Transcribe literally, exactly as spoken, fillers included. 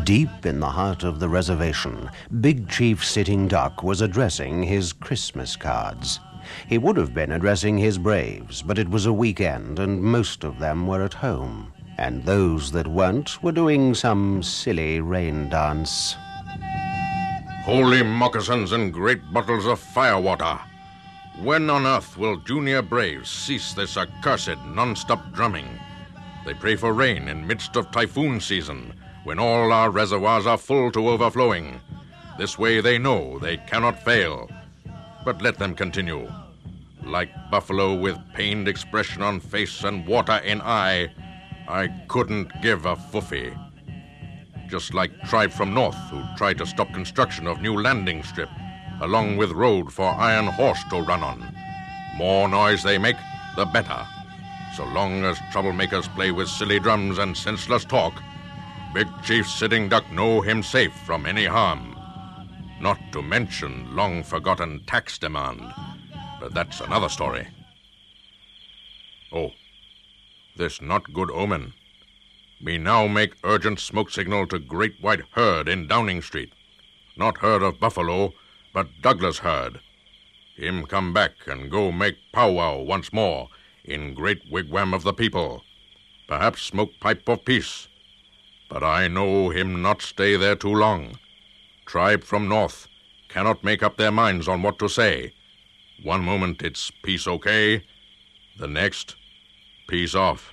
Deep in the heart of the reservation, Big Chief Sitting Duck was addressing his Christmas cards. He would have been addressing his braves, but it was a weekend and most of them were at home. And those that weren't were doing some silly rain dance. Holy moccasins and great bottles of firewater! When on earth will junior braves cease this accursed non-stop drumming? They pray for rain in midst of typhoon season, when all our reservoirs are full to overflowing. This way they know they cannot fail. But let them continue. Like buffalo with pained expression on face and water in eye, I couldn't give a foofy. Just like tribe from north who tried to stop construction of new landing strip, along with road for iron horse to run on. More noise they make, the better. So long as troublemakers play with silly drums and senseless talk, Big Chief Sitting Duck know him safe from any harm. Not to mention long-forgotten tax demand. But that's another story. Oh, this not good omen. Me now make urgent smoke signal to Great White Herd in Downing Street. Not herd of buffalo, but Douglas herd. Him come back and go make powwow once more in great wigwam of the people. Perhaps smoke pipe of peace. But I know him not stay there too long. Tribe from north cannot make up their minds on what to say. One moment it's peace okay, the next, peace off.